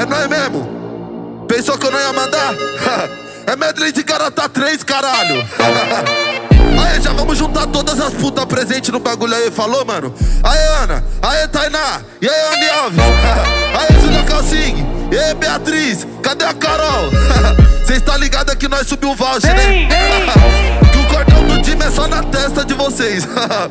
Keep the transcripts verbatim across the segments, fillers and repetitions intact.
É nóis mesmo? Pensou que eu não ia mandar? É medley de Garota três, caralho. Aê, já vamos juntar todas as putas presentes no bagulho aí, falou, mano? Aê, Ana, aê, Tainá, e aí, Andy Alves, aê, Julia Calcing, e aí, Beatriz, cadê a Carol? Cês tá ligado que nós subiu o voucher, né? Que o cordão do time é só na testa de vocês.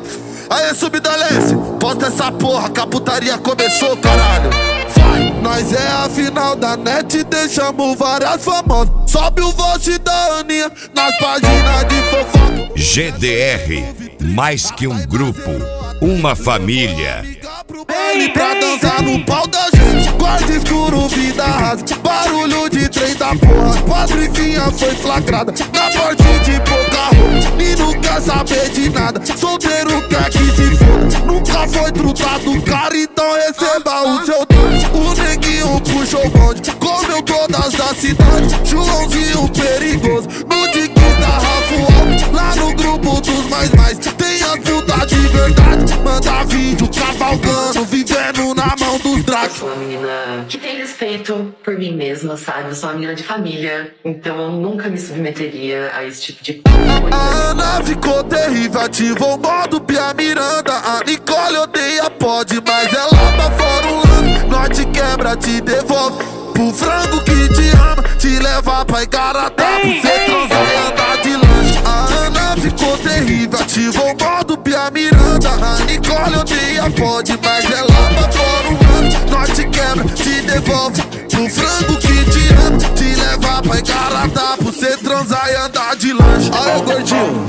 Aê, Subdalense, posta essa porra, que a putaria começou, caralho. Vai! Nós é a final da net, deixamos várias famosas. Sobe o voucher da Aninha nas páginas de fofoca. G D R, mais que um grupo, uma família. Ele pra dançar no pau da gente, quarto escuro, vida rasa, barulho de trem da porra. Patricinha foi flagrada na porta de pouca roupa. Nino quer saber de nada, solteiro quer que se foda. Nunca foi trutado, cara, então receba o seu dono. O neguinho puxou o bonde, comeu todas as cidades. Joãozinho perigoso, no Dickies da Rafael. Lá no grupo dos mais mais, tem as putas de verdade. Manda vídeo cavalgando, vivendo na mão dos dragos. Eu sou uma menina que tem respeito por mim mesma, sabe? Eu sou uma menina de família, então eu nunca me submeteria a esse tipo de coisa. A Ana ficou terrível, ativou o modo Pia Miranda. A Nicole odeia pode, mas ela tá fora um lance. Nós te quebra, te devolve pro frango que te ama, te leva pra Igarapá, pra você transar e andar de lanche. A Ana ficou terrível, ativou o modo Pia Miranda. A Nicole odeia pode, mas ela tá fora um lance. Nós te quebra, te devolve pro frango que te ama, te leva pra Igarapá, pra você transar e andar de lanche. Aí, gordinho,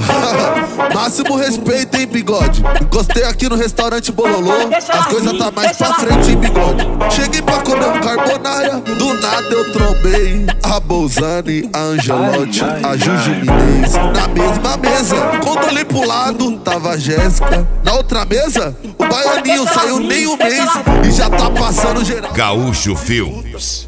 máximo respeito, hein, bigode. Encostei aqui no restaurante Bololô, as coisas tá mais pra frente, hein, bigode. Cheguei pra comer um carbonara, do nada eu trombei a Bolzani, a Angelotti, a Juju Minez. Na mesma mesa, quando olhei pro lado, tava a Jéssica. Na outra mesa, o baianinho saiu nem um mês e já tá passando geral. Gaúcho Filmes.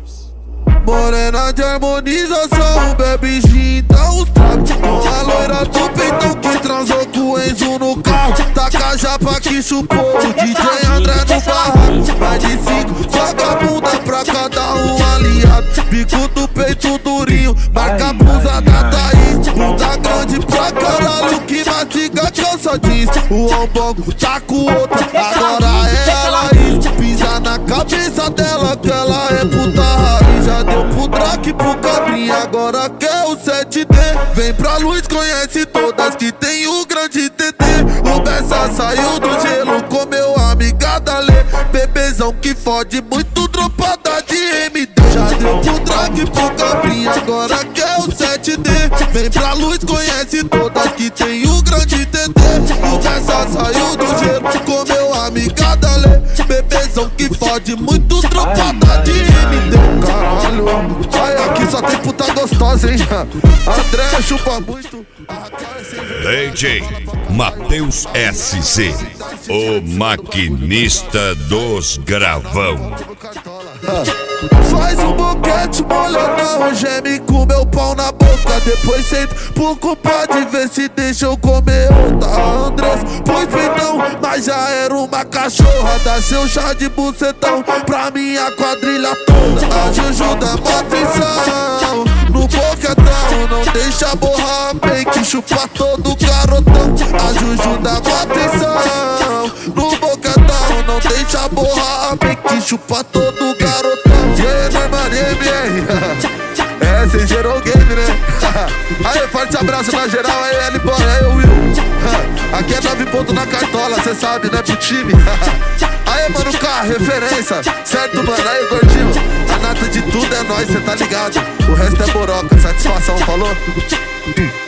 Morena de harmonização, bebe gin, dá uns tragos. Com a loira do peitão que transou com o Enzo no carro. Taca a japa que chupou o D J André no barraco. Mais de cinco, joga a bunda pra cada um aliado. Bico do peito durinho, marca a blusa da Thaís. Bunda grande pra caralho, que mastiga que eu só diz. O ombongo tá com outra, agora é a Laís. Pisa na cabeça dela que ela é puta raiz. Já deu pro Drake, pro Cabrinha, agora quer o sete D. Vem pra luz, conhece todas que tem o grande T T. O Bessa saiu do gelo, comeu a amiga da Lê. Bebezão que fode muito, dropada de M D. Já deu pro Drake, pro Cabrinha, agora quer o sete D. Vem pra luz, conhece todas que tem o grande T T. O Bessa saiu do gelo, comeu a amiga da Lê. Bebezão que fode muito, dropada de M D. Caralho, ai, aqui só tem puta gostosa, hein? André chupa muito. D J Matheus S C, o maquinista dos gravão. Faz um boquete molhadão, geme com meu pau na boca. Depois senta pro compadre ver se deixa eu comer outra. A Andrés pôs peitão, mas já era uma cachorra. Dá seu chá de bucetão pra minha quadrilha toda. A Juju dá mó atenção no boquetão, não deixa borrar bem que chupa todo garotão. A Juju dá mó atenção no boquetão, não deixa borrar bem que chupa todo garotão. E aí, meu mano, e aí, M R? É, cês zerou o game, né? Aí, forte abraço na geral, aí, L-Boy, aí, Will. Aqui é nove pontos na cartola, cê sabe, né, pro time. Aí, mano, K, referência, certo, mano? Aí, gordinho, a nata de tudo é nóis, cê tá ligado? O resto é boroca, satisfação, falou?